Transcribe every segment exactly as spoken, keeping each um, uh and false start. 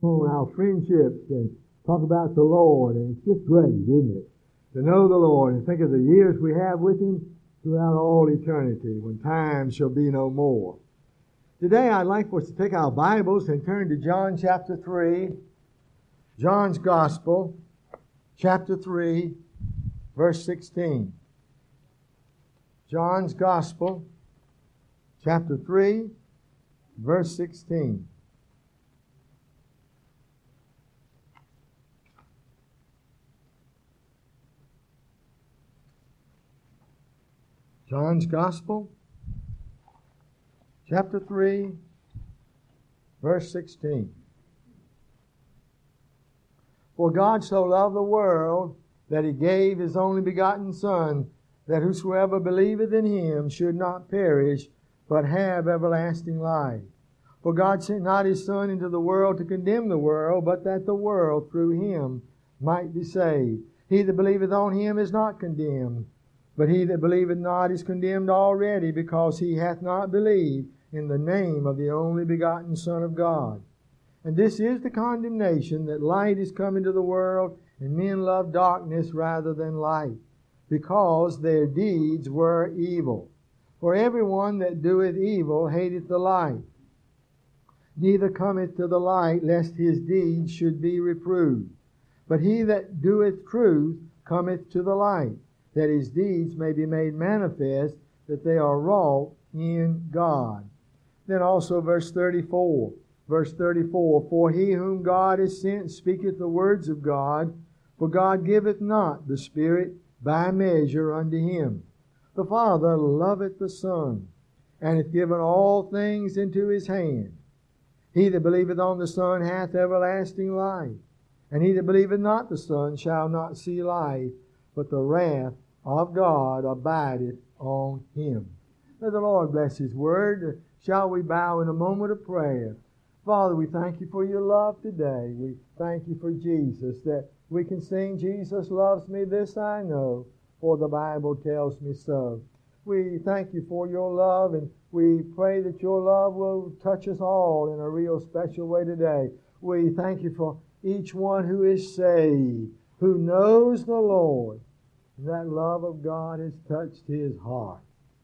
on our friendships and talk about the Lord. And it's just great, isn't it? To know the Lord and think of the years we have with Him throughout all eternity when time shall be no more. Today I'd like for us to take our Bibles and turn to John chapter three. John's Gospel, chapter three, verse sixteen. John's Gospel, chapter three, verse sixteen. John's Gospel, chapter three, verse sixteen. For God so loved the world that He gave His only begotten Son, that whosoever believeth in Him should not perish, but have everlasting life. For God sent not His Son into the world to condemn the world, but that the world through Him might be saved. He that believeth on Him is not condemned, but he that believeth not is condemned already, because he hath not believed in the name of the only begotten Son of God. And this is the condemnation, that light is come into the world, and men love darkness rather than light, because their deeds were evil. For everyone that doeth evil hateth the light, neither cometh to the light, lest his deeds should be reproved. But he that doeth truth cometh to the light, that his deeds may be made manifest, that they are wrought in God. Then also verse thirty-four. Verse thirty-four, For he whom God has sent speaketh the words of God, for God giveth not the Spirit by measure unto him. The Father loveth the Son, and hath given all things into His hand. He that believeth on the Son hath everlasting life, and he that believeth not the Son shall not see life, but the wrath of God abideth on him. May the Lord bless His Word. Shall we bow in a moment of prayer? Father, we thank You for Your love today. We thank You for Jesus, that we can sing, Jesus loves me, this I know, for the Bible tells me so. We thank You for Your love, and we pray that Your love will touch us all in a real special way today. We thank You for each one who is saved, who knows the Lord. That love of God has touched his heart.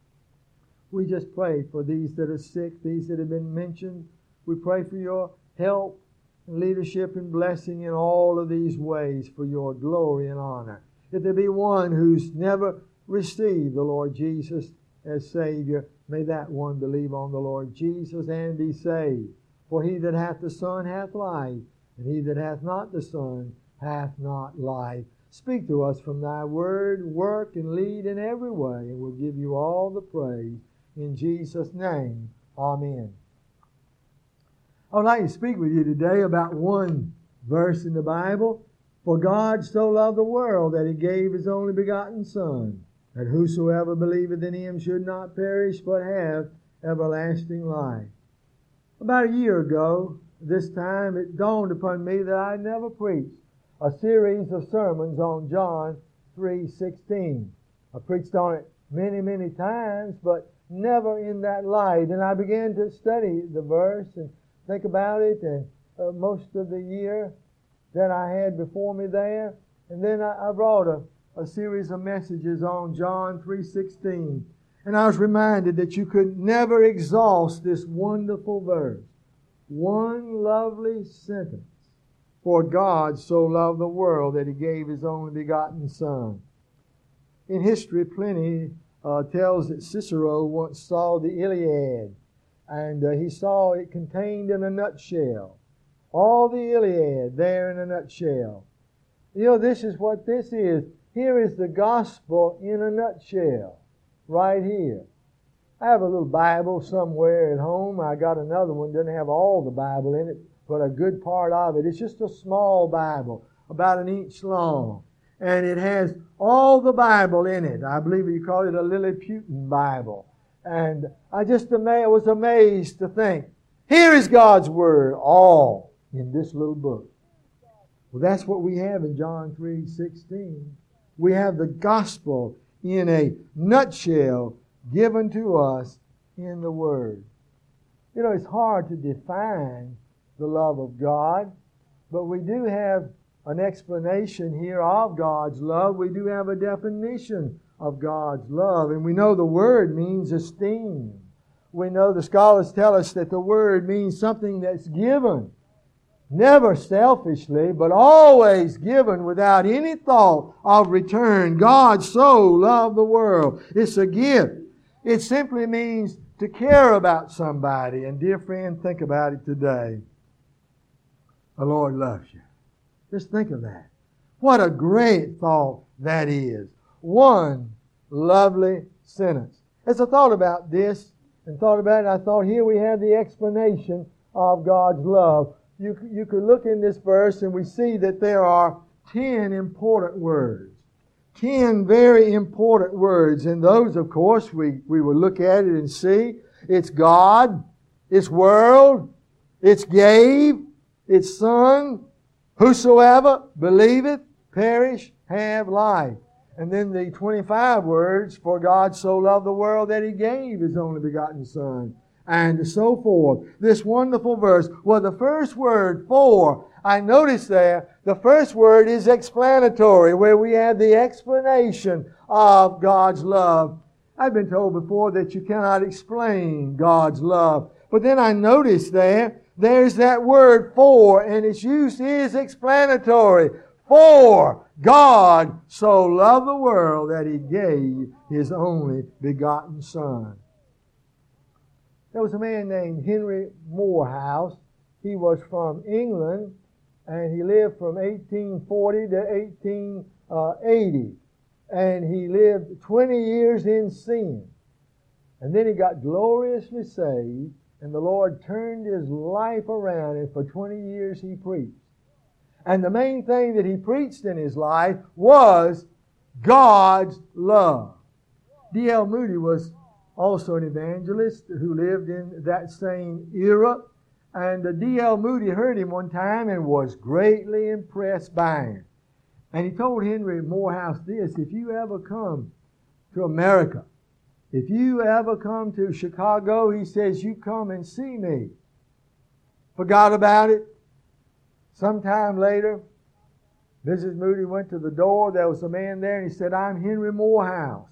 We just pray for these that are sick, these that have been mentioned. We pray for Your help, and leadership, and blessing in all of these ways for Your glory and honor. If there be one who's never received the Lord Jesus as Savior, may that one believe on the Lord Jesus and be saved. For he that hath the Son hath life, and he that hath not the Son hath not life. Speak to us from Thy Word, work and lead in every way, and we'll give You all the praise. In Jesus' name, amen. I would like to speak with you today about one verse in the Bible. For God so loved the world that He gave His only begotten Son, that whosoever believeth in Him should not perish, but have everlasting life. About a year ago, this time, it dawned upon me that I had never preached a series of sermons on John three sixteen. I preached on it many, many times, but never in that light. And I began to study the verse and think about it, and uh, most of the year that I had before me there. And then I, I brought a, a series of messages on John three sixteen. And I was reminded that you could never exhaust this wonderful verse. One lovely sentence. For God so loved the world that He gave His only begotten Son. In history, Pliny uh, tells that Cicero once saw the Iliad, and uh, he saw it contained in a nutshell. All the Iliad there in a nutshell. You know, this is what this is. Here is the gospel in a nutshell, right here. I have a little Bible somewhere at home. I got another one, doesn't have all the Bible in it, but a good part of it. It's just a small Bible, about an inch long. And it has all the Bible in it. I believe you call it a Lilliputian Bible. And I just ama- was amazed to think, here is God's Word, all in this little book. Well, that's what we have in John three sixteen. We have the gospel in a nutshell given to us in the Word. You know, it's hard to define the love of God. But we do have an explanation here of God's love. We do have a definition of God's love. And we know the word means esteem. We know the scholars tell us that the word means something that's given. Never selfishly, but always given without any thought of return. God so loved the world. It's a gift. It simply means to care about somebody. And dear friend, think about it today. The Lord loves you. Just think of that. What a great thought that is. One lovely sentence. As I thought about this and thought about it, I thought here we have the explanation of God's love. You, you could look in this verse and we see that there are ten important words. Ten very important words. And those, of course, we, we will look at it and see. It's God, it's world, it's gave, it's Son, whosoever believeth, perish, have life. And then the twenty-five words, for God so loved the world that He gave His only begotten Son. And so forth. This wonderful verse. Well, the first word, for, I noticed there, the first word is explanatory, where we have the explanation of God's love. I've been told before that you cannot explain God's love. But then I noticed there, there's that word for, and its use is explanatory. For God so loved the world that He gave His only begotten Son. There was a man named Henry Morehouse. He was from England, and he lived from eighteen forty to eighteen eighty. And he lived twenty years in sin. And then he got gloriously saved, and the Lord turned his life around, and for twenty years he preached. And the main thing that he preached in his life was God's love. D L Moody was also an evangelist who lived in that same era. And D L Moody heard him one time and was greatly impressed by him. And he told Henry Morehouse this: if you ever come to America, if you ever come to Chicago, he says, you come and see me. Forgot about it. Sometime later, Missus Moody went to the door. There was a man there, and he said, I'm Henry Morehouse.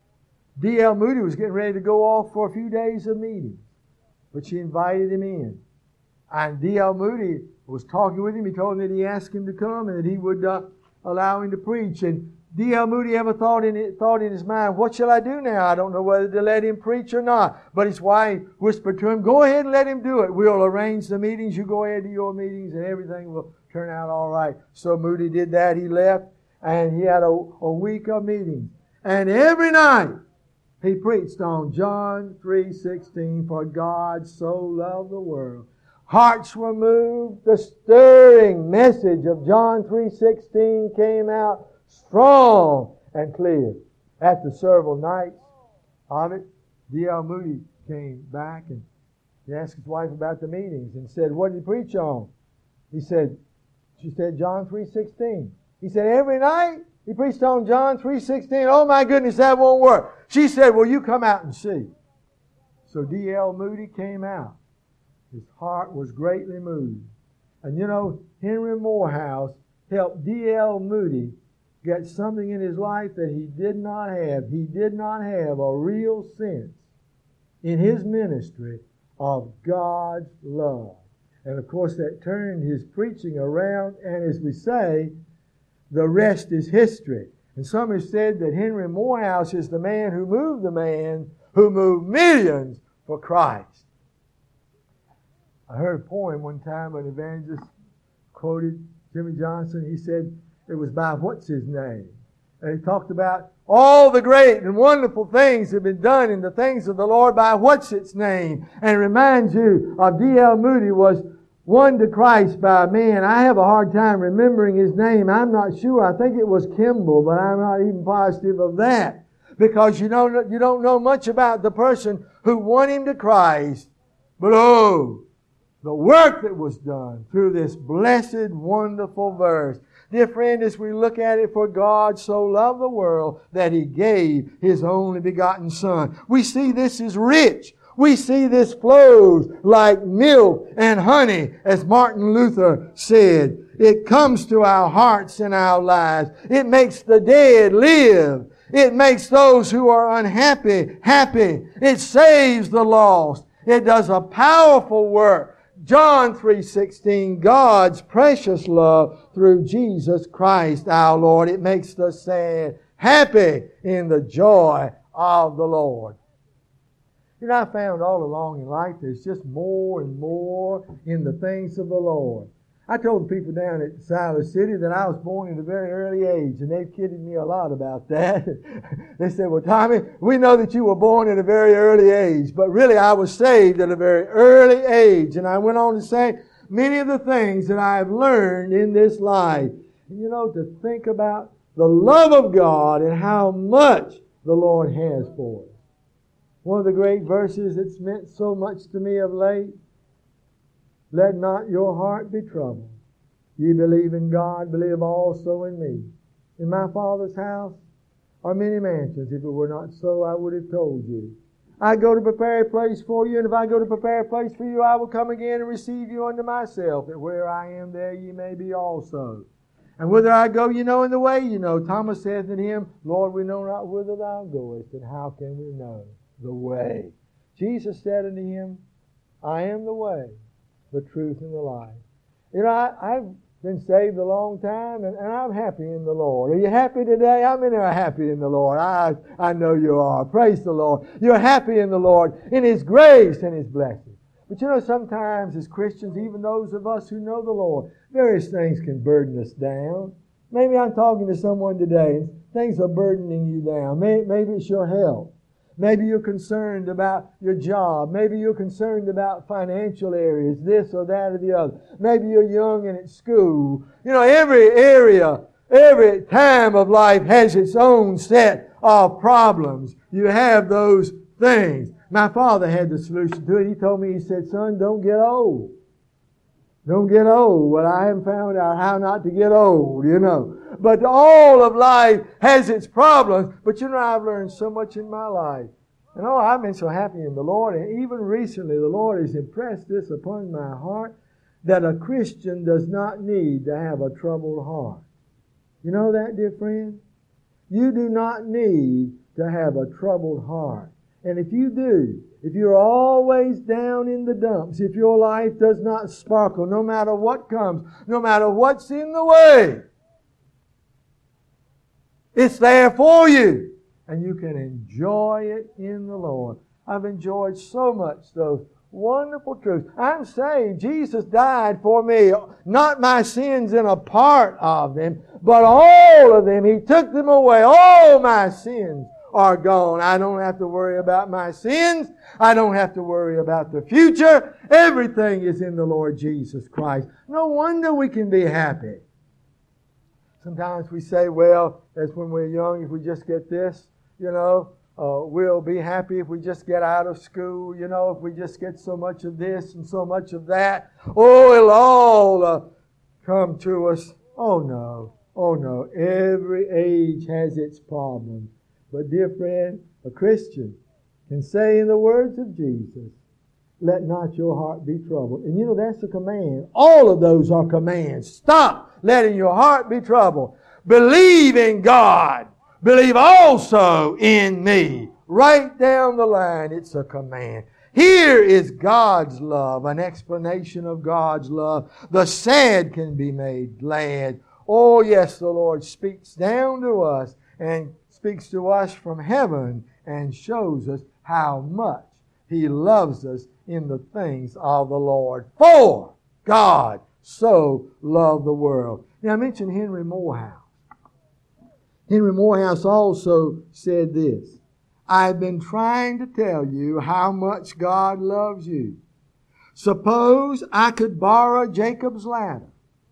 D L Moody was getting ready to go off for a few days of meetings, but she invited him in. And D L Moody was talking with him. He told him that he asked him to come and that he would uh, allow him to preach. And D L Moody ever thought in it, thought in his mind, what shall I do now? I don't know whether to let him preach or not. But his wife whispered to him, go ahead and let him do it. We'll arrange the meetings. You go ahead to your meetings and everything will turn out all right. So Moody did that. He left and he had a, a week of meetings. And every night he preached on John three sixteen, for God so loved the world. Hearts were moved. The stirring message of John three sixteen came out strong and clear. After several nights of it, D L Moody came back and he asked his wife about the meetings and said, what did he preach on? He said, she said, John three sixteen. He said, every night he preached on John three sixteen. Oh my goodness, that won't work. She said, well, you come out and see. So D L Moody came out. His heart was greatly moved. And you know, Henry Morehouse helped D L Moody get something in his life that he did not have. He did not have a real sense in his ministry of God's love. And of course that turned his preaching around, and as we say, the rest is history. And some have said that Henry Morehouse is the man who moved the man who moved millions for Christ. I heard a poem one time, an evangelist quoted Jimmy Johnson. He said it was by what's his name. And he talked about all the great and wonderful things that have been done in the things of the Lord by what's its name. And it reminds you of D L Moody was won to Christ by a man. I have a hard time remembering his name. I'm not sure. I think it was Kimball, but I'm not even positive of that. Because you don't, you don't know much about the person who won him to Christ. But oh, the work that was done through this blessed, wonderful verse. Dear friend, as we look at it, for God so loved the world that He gave His only begotten Son. We see this is rich. We see this flows like milk and honey, as Martin Luther said. It comes to our hearts and our lives. It makes the dead live. It makes those who are unhappy happy. It saves the lost. It does a powerful work. John three sixteen, God's precious love through Jesus Christ our Lord. It makes the sad happy in the joy of the Lord. You know, I found all along in life there's just more and more in the things of the Lord. I told the people down at Siler City that I was born at a very early age, and they've kidded me a lot about that. They said, well, Tommy, we know that you were born at a very early age, but really I was saved at a very early age. And I went on to say many of the things that I have learned in this life. And you know, to think about the love of God and how much the Lord has for us. One of the great verses that's meant so much to me of late, let not your heart be troubled. Ye believe in God, believe also in me. In my Father's house are many mansions. If it were not so, I would have told you. I go to prepare a place for you, and if I go to prepare a place for you, I will come again and receive you unto myself, that where I am, there ye may be also. And whither I go, you know, in the way you know. Thomas saith unto him, Lord, we know not whither thou goest, and how can we know the way? Jesus said unto him, I am the way, the truth, and the life. You know, I, I've been saved a long time, and, and I'm happy in the Lord. Are you happy today? I'm in there happy in the Lord. I, I know you are. Praise the Lord. You're happy in the Lord, in His grace and His blessing. But you know, sometimes as Christians, even those of us who know the Lord, various things can burden us down. Maybe I'm talking to someone today, and things are burdening you down. Maybe, maybe it's your health. Maybe you're concerned about your job. Maybe you're concerned about financial areas, this or that or the other. Maybe you're young and at school. You know, every area, every time of life has its own set of problems. You have those things. My father had the solution to it. He told me, he said, son, don't get old. Don't get old. Well, I haven't found out how not to get old, you know. But all of life has its problems. But you know, I've learned so much in my life. And oh, I've been so happy in the Lord. And even recently, the Lord has impressed this upon my heart, that a Christian does not need to have a troubled heart. You know that, dear friend? You do not need to have a troubled heart. And if you do, if you're always down in the dumps, if your life does not sparkle, no matter what comes, no matter what's in the way, it's there for you. And you can enjoy it in the Lord. I've enjoyed so much those wonderful truths. I'm saved. Jesus died for me. Not my sins in a part of them, but all of them. He took them away. All my sins are gone. I don't have to worry about my sins. I don't have to worry about the future. Everything is in the Lord Jesus Christ. No wonder we can be happy. Sometimes we say, well, that's when we're young, if we just get this, you know, uh, we'll be happy if we just get out of school, you know, if we just get so much of this and so much of that. Oh, it'll all uh, come to us. Oh, no. Oh, no. Every age has its problems. But dear friend, a Christian can say in the words of Jesus, let not your heart be troubled. And you know, that's a command. All of those are commands. Stop letting your heart be troubled. Believe in God. Believe also in me. Right down the line, it's a command. Here is God's love, an explanation of God's love. The sad can be made glad. Oh yes, the Lord speaks down to us and speaks to us from heaven and shows us how much He loves us in the things of the Lord. For God so loved the world. Now I mentioned Henry Morehouse. Henry Morehouse also said this, I've been trying to tell you how much God loves you. Suppose I could borrow Jacob's ladder.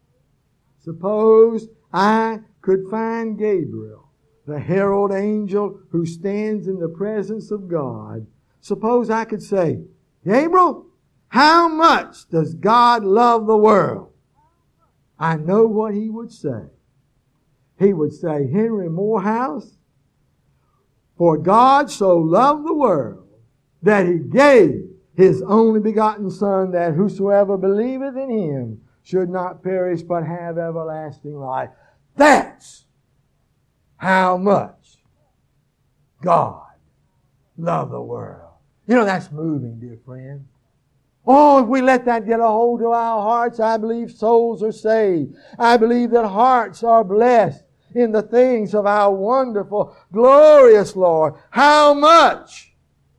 Suppose I could find Gabriel, the herald angel who stands in the presence of God. Suppose I could say, Gabriel, how much does God love the world? I know what he would say. He would say, Henry Morehouse, for God so loved the world that He gave His only begotten Son, that whosoever believeth in Him should not perish but have everlasting life. That's how much God loved the world. You know, that's moving, dear friend. Oh, if we let that get a hold of our hearts, I believe souls are saved. I believe that hearts are blessed in the things of our wonderful, glorious Lord. How much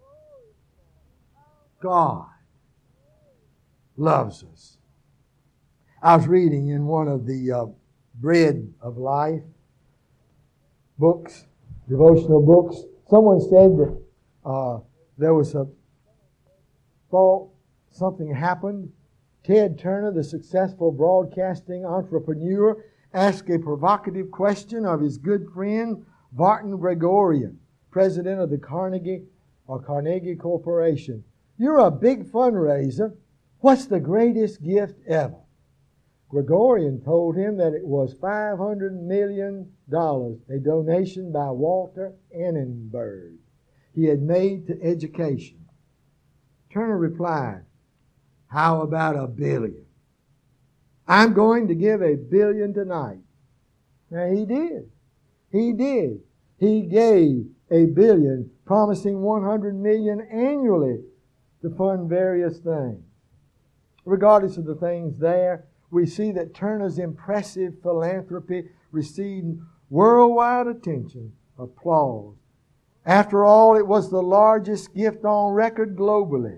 God loves us. I was reading in one of the uh, Bread of Life books, devotional books. Someone said that uh, there was a thought something happened. Ted Turner, the successful broadcasting entrepreneur, asked a provocative question of his good friend Barton Gregorian, president of the Carnegie or Carnegie Corporation. You're a big fundraiser. What's the greatest gift ever? Gregorian told him that it was five hundred million dollars, a donation by Walter Annenberg he had made to education. Turner replied, how about a billion? I'm going to give a billion tonight. Now he did. He did. He gave a billion, promising one hundred million annually to fund various things. Regardless of the things there, we see that Turner's impressive philanthropy received worldwide attention, applause. After all, it was the largest gift on record globally.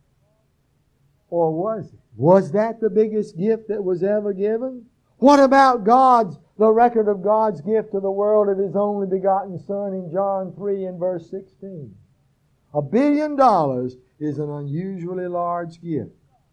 Or was it? Was that the biggest gift that was ever given? What about God's, the record of God's gift to the world of His only begotten Son in John three and verse sixteen? A billion dollars is an unusually large gift.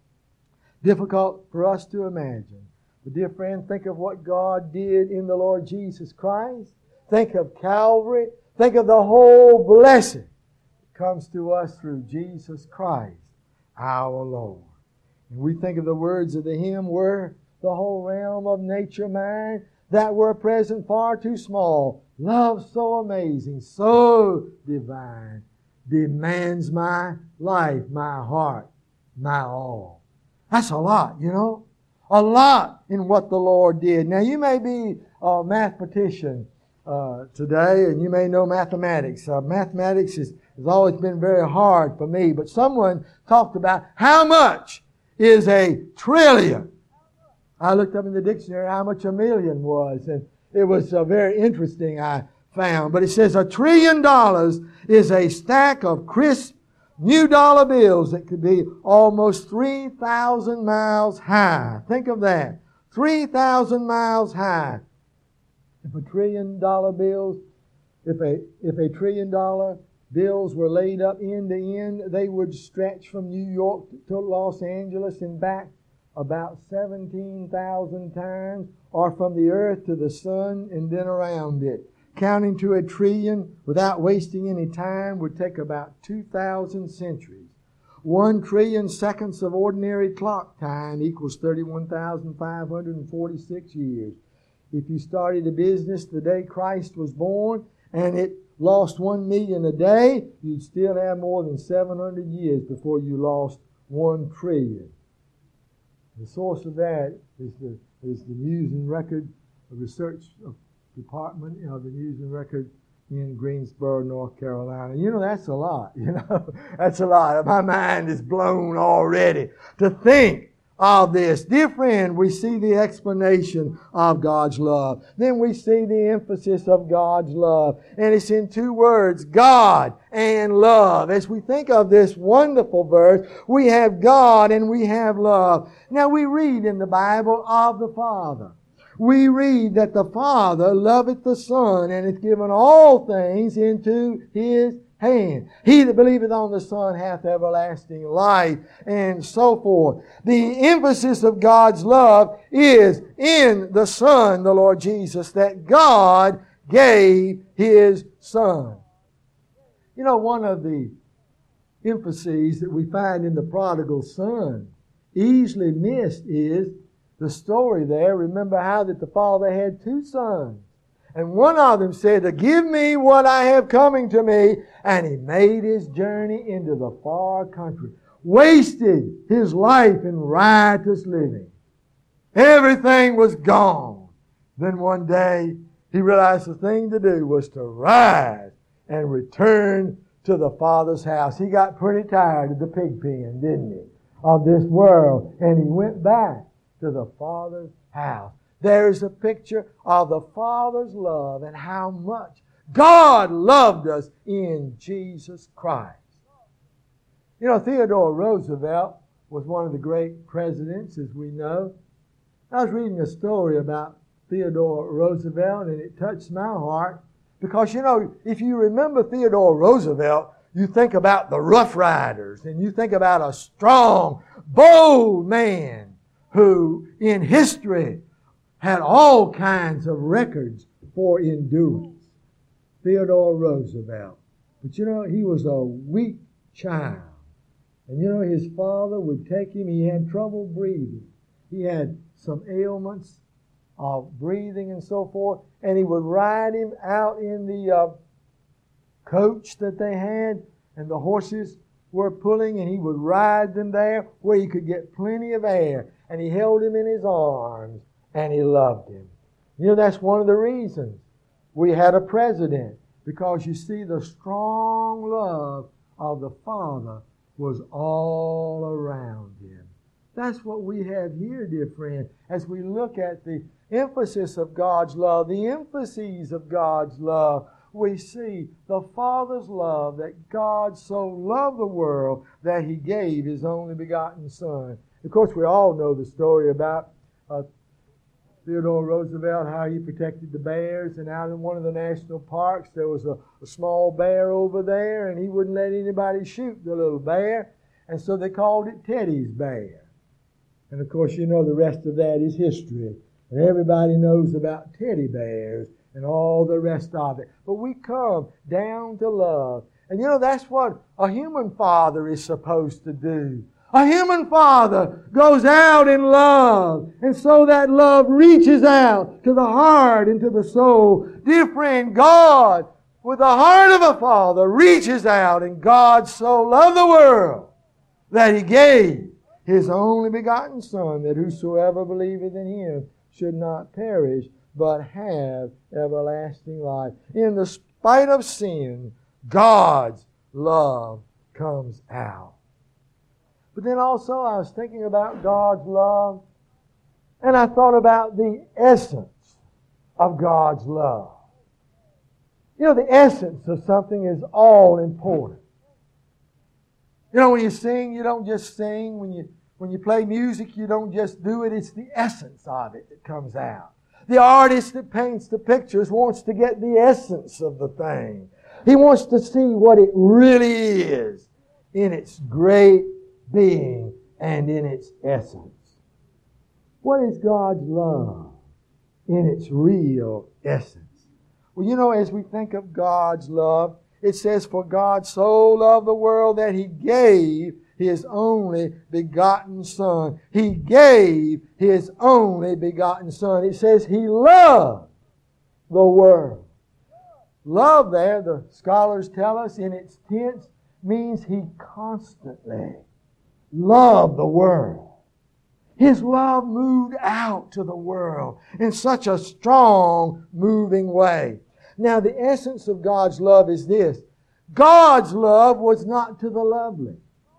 Difficult for us to imagine. But dear friend, think of what God did in the Lord Jesus Christ. Think of Calvary. Think of the whole blessing that comes to us through Jesus Christ, our Lord. And we think of the words of the hymn, were the whole realm of nature mine, that were present far too small. Love so amazing, so divine, demands my life, my heart, my all. That's a lot, you know. A lot in what the Lord did. Now, you may be a mathematician uh, today, and you may know mathematics. Uh, mathematics is, has always been very hard for me, but someone talked about how much is a trillion. I looked up in the dictionary how much a million was, and it was uh, very interesting, I found. But it says a trillion dollars is a stack of crisp new dollar bills that could be almost three thousand miles high. Think of that. three thousand miles high. If a trillion dollar bills, if a, if a trillion dollar bills were laid up end to end, they would stretch from New York to Los Angeles and back about seventeen thousand times, or from the earth to the sun and then around it. Counting to a trillion without wasting any time would take about two thousand centuries. One trillion seconds of ordinary clock time equals thirty-one thousand five hundred forty-six years. If you started a business the day Christ was born and it lost one million a day, you'd still have more than seven hundred years before you lost one trillion. The source of that is the, is the News and Record Research Department of the News and Record in Greensboro, North Carolina. You know, that's a lot. You know, that's a lot. My mind is blown already to think of this. Dear friend, we see the explanation of God's love. Then we see the emphasis of God's love. And it's in two words, God and love. As we think of this wonderful verse, we have God and we have love. Now we read in the Bible of the Father. We read that the Father loveth the Son and hath given all things into His hand. He that believeth on the Son hath everlasting life, and so forth. The emphasis of God's love is in the Son, the Lord Jesus, that God gave His Son. You know, one of the emphases that we find in the prodigal son, easily missed, is the story there. Remember how that the father had two sons. And one of them said, to give me what I have coming to me. And he made his journey into the far country. Wasted his life in riotous living. Everything was gone. Then one day he realized the thing to do was to rise and return to the Father's house. He got pretty tired of the pig pen, didn't he? Of this world. And he went back to the Father's house. There's a picture of the Father's love and how much God loved us in Jesus Christ. You know, Theodore Roosevelt was one of the great presidents, as we know. I was reading a story about Theodore Roosevelt, and it touched my heart. Because, you know, if you remember Theodore Roosevelt, you think about the Rough Riders, and you think about a strong, bold man who, in history, had all kinds of records for endurance. Theodore Roosevelt. But, you know, he was a weak child. And, you know, his father would take him. He had trouble breathing. He had some ailments of breathing and so forth. And he would ride him out in the uh, coach that they had. And the horses were pulling. And he would ride them there where he could get plenty of air. And he held him in his arms. And he loved him. You know, that's one of the reasons we had a president. Because you see, the strong love of the Father was all around him. That's what we have here, dear friend, as we look at the emphasis of God's love, the emphases of God's love. We see the Father's love, that God so loved the world that He gave His only begotten Son. Of course, we all know the story about uh, Theodore Roosevelt, how he protected the bears, and out in one of the national parks there was a, a small bear over there, and he wouldn't let anybody shoot the little bear, and so they called it Teddy's bear. And of course, you know the rest of that is history, and everybody knows about teddy bears and all the rest of it. But we come down to love, and you know that's what a human father is supposed to do. A human father goes out in love, and so that love reaches out to the heart and to the soul. Dear friend, God, with the heart of a father, reaches out, and God so loved the world that He gave His only begotten Son, that whosoever believeth in Him should not perish, but have everlasting life. In the spite of sin, God's love comes out. But then also I was thinking about God's love, and I thought about the essence of God's love. You know, the essence of something is all important. You know, when you sing, you don't just sing. When you when you play music, you don't just do it. It's the essence of it that comes out. The artist that paints the pictures wants to get the essence of the thing. He wants to see what it really is in its great being and in its essence. What is God's love in its real essence? Well, you know, as we think of God's love, it says, for God so loved the world that He gave His only begotten Son. He gave His only begotten Son. It says He loved the world. Love there, the scholars tell us, in its tense, means He constantly loved the world. His love moved out to the world in such a strong, moving way. Now, the essence of God's love is this. God's love was not to the lovely.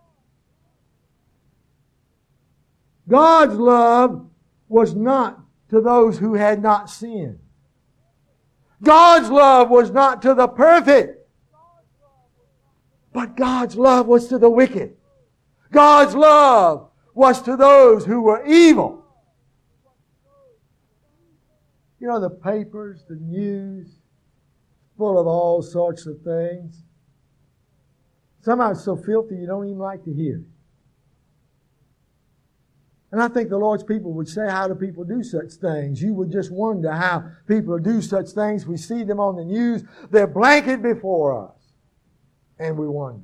God's love was not to those who had not sinned. God's love was not to the perfect. But God's love was to the wicked. God's love was to those who were evil. You know, the papers, the news, full of all sorts of things. Somehow it's so filthy you don't even like to hear it. And I think the Lord's people would say, how do people do such things? You would just wonder how people do such things. We see them on the news. They're blanketed before us. And we wonder.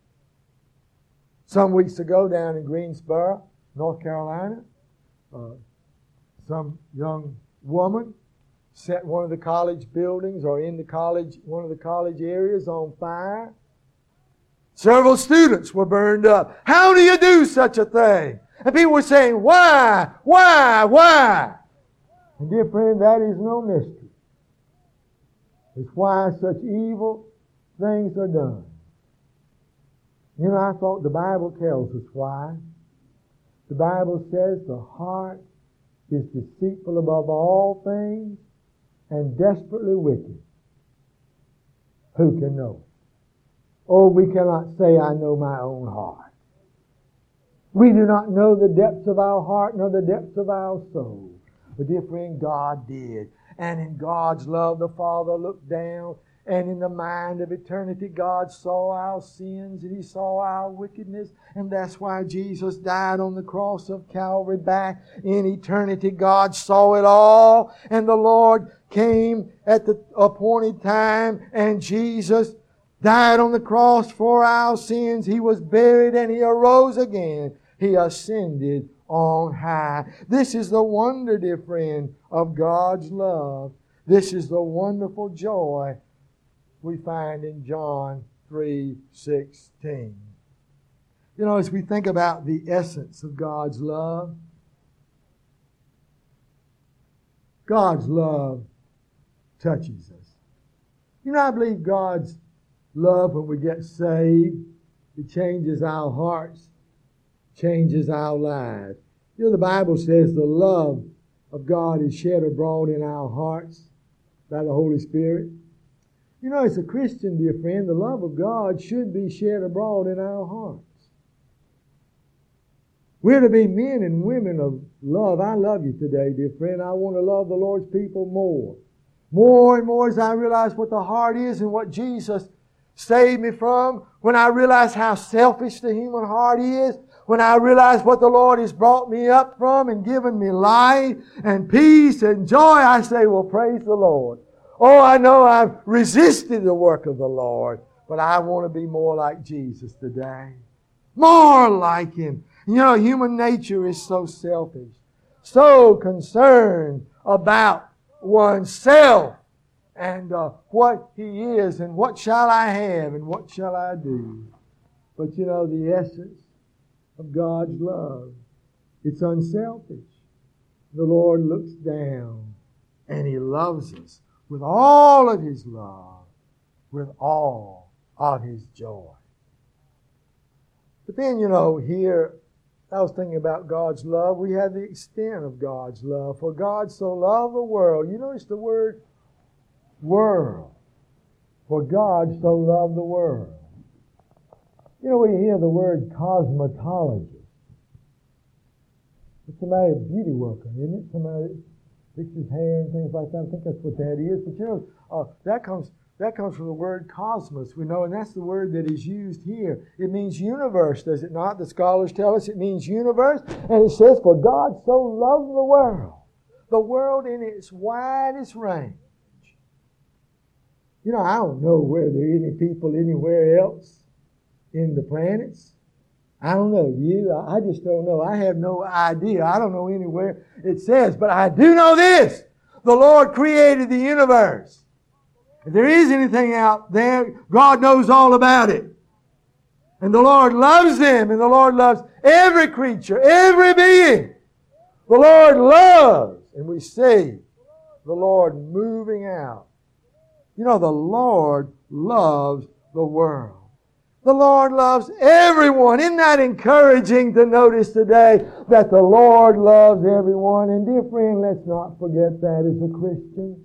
Some weeks ago down in Greensboro, North Carolina, uh, some young woman set one of the college buildings or in the college, one of the college areas on fire. Several students were burned up. How do you do such a thing? And people were saying, why, why, why? And dear friend, that is no mystery. It's why such evil things are done. You know, I thought the Bible tells us why. The Bible says the heart is deceitful above all things and desperately wicked. Who can know? Oh, we cannot say, I know my own heart. We do not know the depths of our heart nor the depths of our soul. But dear friend, God did. And in God's love, the Father looked down, and in the mind of eternity, God saw our sins and He saw our wickedness. And that's why Jesus died on the cross of Calvary. Back in eternity, God saw it all. And the Lord came at the appointed time, and Jesus died on the cross for our sins. He was buried and He arose again. He ascended on high. This is the wonder, dear friend, of God's love. This is the wonderful joy we find in John three sixteen. You know, as we think about the essence of God's love, God's love touches us. You know, I believe God's love, when we get saved, it changes our hearts, changes our lives. You know, the Bible says the love of God is shed abroad in our hearts by the Holy Spirit. You know, as a Christian, dear friend, the love of God should be shed abroad in our hearts. We're to be men and women of love. I love you today, dear friend. I want to love the Lord's people more. More and more as I realize what the heart is and what Jesus saved me from. When I realize how selfish the human heart is. When I realize what the Lord has brought me up from and given me life and peace and joy, I say, well, praise the Lord. Oh, I know I've resisted the work of the Lord, but I want to be more like Jesus today. More like Him. You know, human nature is so selfish, so concerned about oneself and uh, what he is and what shall I have and what shall I do. But you know, the essence of God's love, it's unselfish. The Lord looks down and He loves us with all of His love, with all of His joy. But then, you know, here, I was thinking about God's love. We have the extent of God's love. For God so loved the world. You notice the word world. For God so loved the world. You know, we hear the word cosmetologist. It's somebody, a beauty worker, isn't it? Somebody fixes hair and things like that. I think that's what that is. But you know, uh, that comes that comes from the word cosmos, we know, and that's the word that is used here. It means universe, does it not? The scholars tell us it means universe. And it says, for God so loved the world. The world in its widest range. You know, I don't know whether there are any people anywhere else in the planets. I don't know. You, I just don't know. I have no idea. I don't know anywhere it says. But I do know this. The Lord created the universe. If there is anything out there, God knows all about it. And the Lord loves them. And the Lord loves every creature, every being. The Lord loves. And we see the Lord moving out. You know, the Lord loves the world. The Lord loves everyone. Isn't that encouraging to notice today that the Lord loves everyone? And dear friend, let's not forget that as a Christian.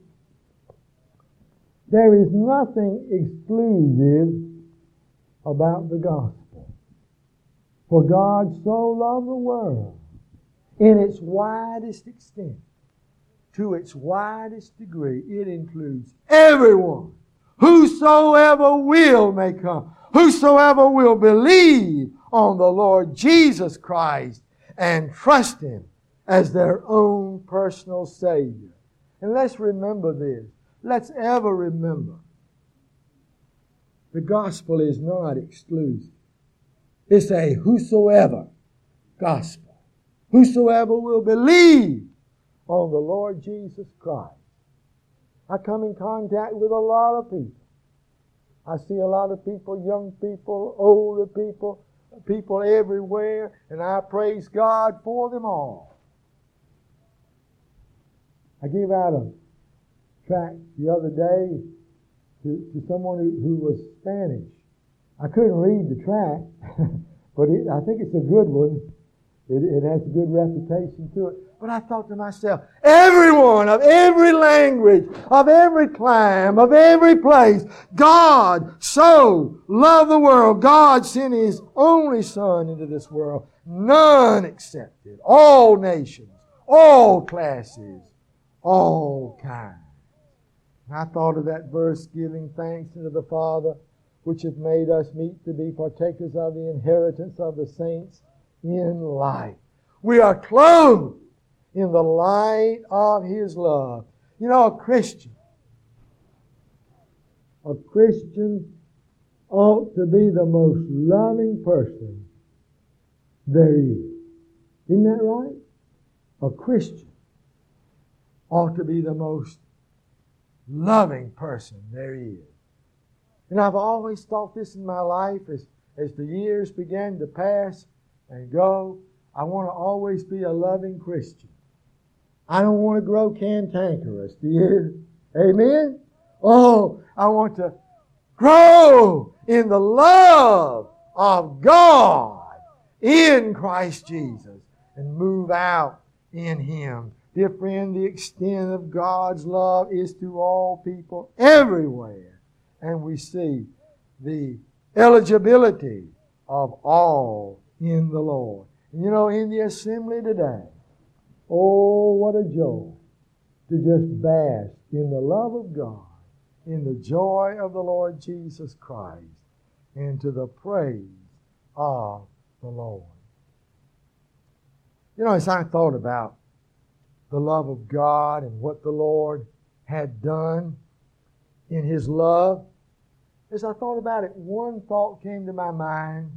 There is nothing exclusive about the gospel. For God so loved the world in its widest extent, to its widest degree. It includes everyone. Whosoever will may come. Whosoever will believe on the Lord Jesus Christ and trust Him as their own personal Savior. And let's remember this. Let's ever remember. The gospel is not exclusive. It's a whosoever gospel. Whosoever will believe on the Lord Jesus Christ I come in contact with a lot of people. I see a lot of people, young people, older people, people everywhere, and I praise God for them all. I gave out a tract the other day to, to someone who, who was Spanish. I couldn't read the tract, but it, I think it's a good one. It, it has a good reputation to it. But I thought to myself, everyone of every language, of every clime, of every place, God so loved the world. God sent His only Son into this world. None accepted. All nations, all classes, all kinds. And I thought of that verse, giving thanks unto the Father, which hath made us meet to be partakers of the inheritance of the saints in light. We are clothed in the light of His love. You know, a Christian, a Christian ought to be the most loving person there is. Isn't that right? A Christian ought to be the most loving person there is. And I've always thought this in my life as, as the years began to pass and go. I want to always be a loving Christian. I don't want to grow cantankerous. Do you? Amen? Oh, I want to grow in the love of God in Christ Jesus and move out in Him. Dear friend, the extent of God's love is to all people everywhere. And we see the eligibility of all in the Lord. And you know, in the assembly today, oh, what a joy to just bask in the love of God, in the joy of the Lord Jesus Christ, and to the praise of the Lord. You know, as I thought about the love of God and what the Lord had done in His love, as I thought about it, one thought came to my mind.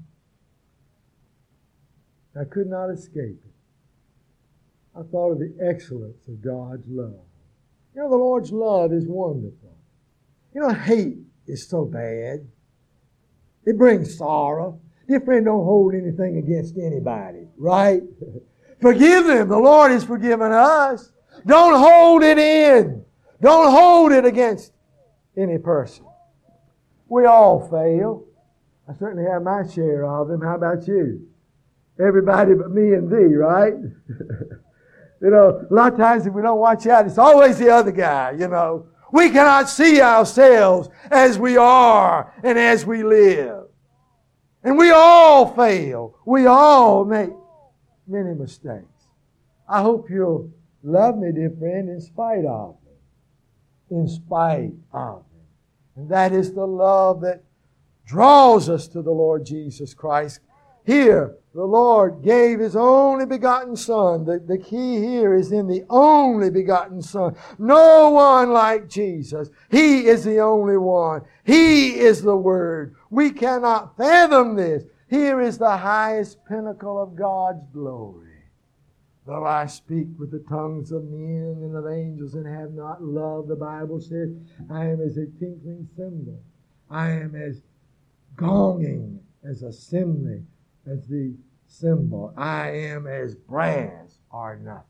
I could not escape it. I thought of the excellence of God's love. You know, the Lord's love is wonderful. You know, hate is so bad. It brings sorrow. Dear friend, don't hold anything against anybody, right? Forgive them. The Lord has forgiven us. Don't hold it in. Don't hold it against any person. We all fail. I certainly have my share of them. How about you? Everybody but me and thee, right? You know, a lot of times if we don't watch out, it's always the other guy, you know. We cannot see ourselves as we are and as we live. And we all fail. We all make many mistakes. I hope you'll love me, dear friend, in spite of me. In spite of me. And that is the love that draws us to the Lord Jesus Christ. Here, the Lord gave His only begotten Son. The, the key here is in the only begotten Son. No one like Jesus. He is the only one. He is the Word. We cannot fathom this. Here is the highest pinnacle of God's glory. Though I speak with the tongues of men and of angels and have not love, the Bible says, I am as a tinkling cymbal. I am as gonging, as a cymbal, as the cymbal. I am as brass or nothing.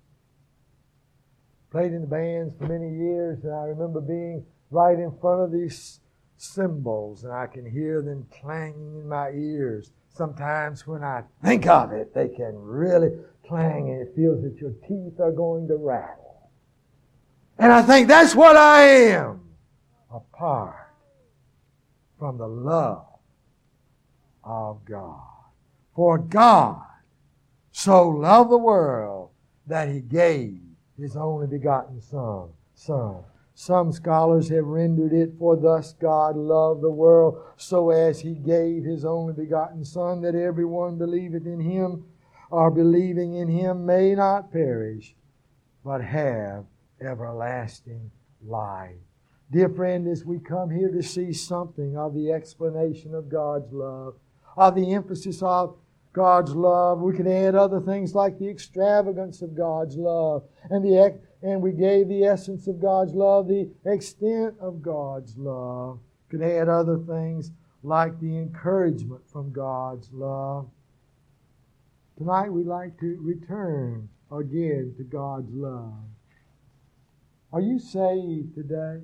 Played in the bands for many years, and I remember being right in front of these cymbals, and I can hear them clanging in my ears. Sometimes when I think of it, they can really clang, and it feels that your teeth are going to rattle. And I think that's what I am, apart from the love of God. For God so loved the world that He gave His only begotten Son. Son. Some scholars have rendered it, for thus God loved the world, so as He gave His only begotten Son, that everyone believeth in Him, or believing in Him, may not perish, but have everlasting life. Dear friend, as we come here to see something of the explanation of God's love, of the emphasis of God's love. We could add other things like the extravagance of God's love. And the and we gave the essence of God's love, the extent of God's love. Could add other things like the encouragement from God's love. Tonight we'd like to return again to God's love. Are you saved today?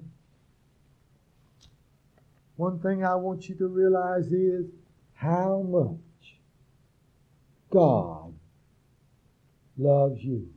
One thing I want you to realize is how much God loves you.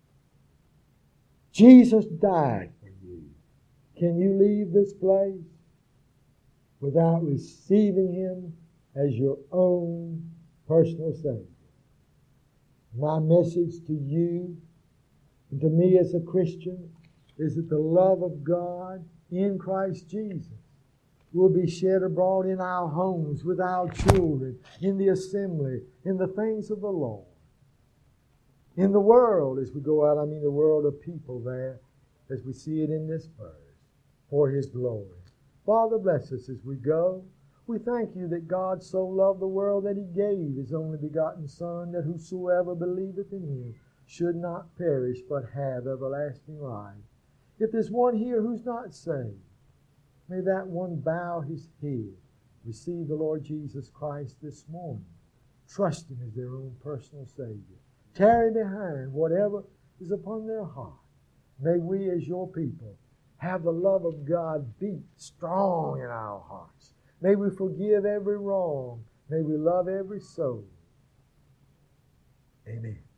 Jesus died for you. Can you leave this place without receiving Him as your own personal Savior? My message to you and to me as a Christian is that the love of God in Christ Jesus will be shed abroad in our homes, with our children, in the assembly, in the things of the Lord. In the world, as we go out, I mean the world of people there, as we see it in this verse, for His glory. Father, bless us as we go. We thank You that God so loved the world that He gave His only begotten Son, that whosoever believeth in Him should not perish, but have everlasting life. If there's one here who's not saved, may that one bow his head, receive the Lord Jesus Christ this morning, trust Him as their own personal Savior. Tarry behind whatever is upon their heart. May we as Your people have the love of God beat strong in our hearts. May we forgive every wrong. May we love every soul. Amen.